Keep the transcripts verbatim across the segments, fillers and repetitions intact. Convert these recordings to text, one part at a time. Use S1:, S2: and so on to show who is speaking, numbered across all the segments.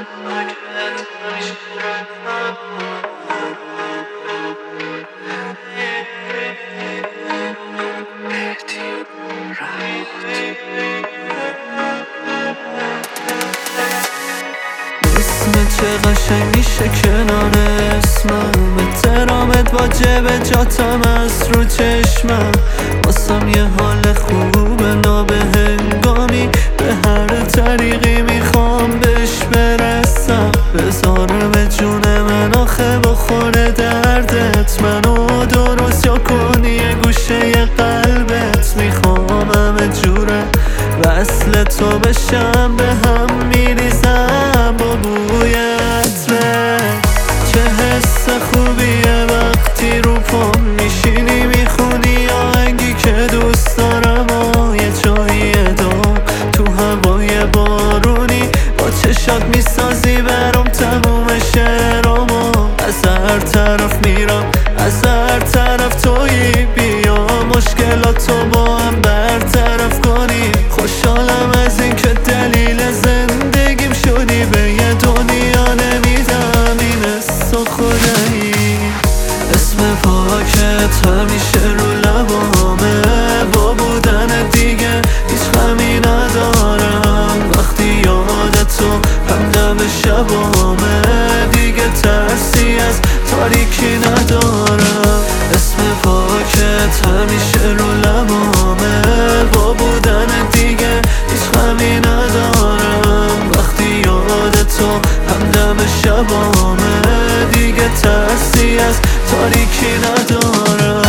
S1: اسمت چه قشنگ میشه کنار اسمم، احترامت واجبه جاتم از رو چشمم. واسم یه حال خوبه نابهنگامی، به هر طریقی میخوام بهش برسم. بذاره به جون من آخه بخوره دردت، منو درست یا کنی یه گوشه ی قلبت. میخوام همه جوره وصل تو بشم، به هم میریزم با بوی عطرت. چه حس خوبیه وقتی رو پام میشینی میخونی آهنگی که دوست دارم و یه جایی دار تو هوای بارونی با چشات میسازی برام تموم شعرامو. از هر طرف میرم از هر طرف تویی، بیا مشکلاتو با هم برطرف کنی. خوشحالم از این که دلیل زندگیم شدی، به یه دنیا نمیدم این حس و خدایی. اسم پاکت همیشه رو لبامه، با بودن دیگه هیچ غمی ندارم. وقتی یادتو همدم شبامه، دیگه ترسی از تاریکی ندارم. اسم پاکت همیشه رو لبامه، با بودن دیگه هیچ غمی ندارم. وقتی یادتو همدم شبامه، دیگه ترسی از تاریکی ندارم.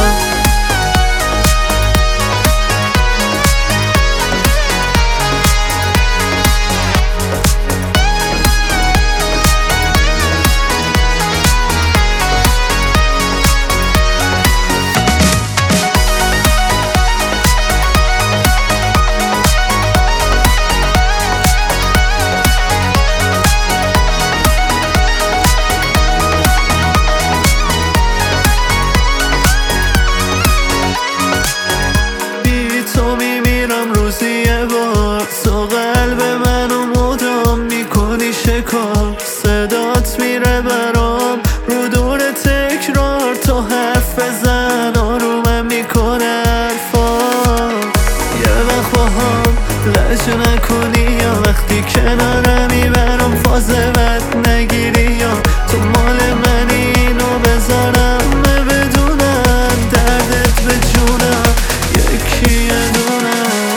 S1: روزی یه بار تو قلب منو مدام میکنی شکار، صدات میره برام رو دور تکرار. تو حرف بزن آرومم میکنه حرفا، یه وقت با هم لج نکنی یا وقتی کنارمی برام فازه بد نگیری، یا تو مال منی اینو بذارم بدونم دردت به جونم یکی یه دونه.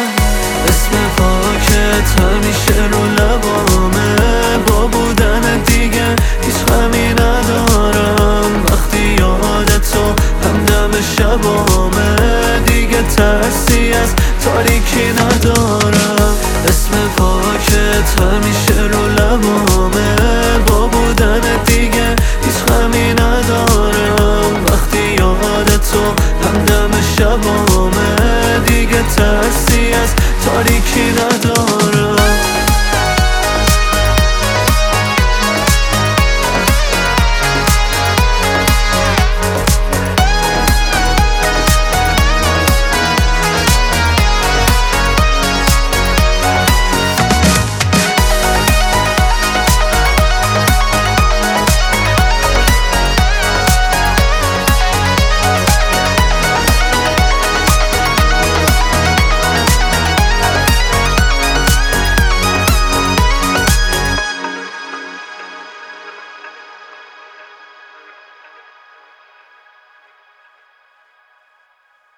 S1: همیشه رو لبامه، با بودن دیگه هیچ غمی ندارم. وقتی یادتو همدم شبامه، دیگه ترسی از تاریکی ندارم. اسم پاکت همیشه رو لبامه، با بودن دیگه هیچ غمی ندارم. وقتی یادتو همدم شبامه، دیگه ترسی از تاریکی ندارم.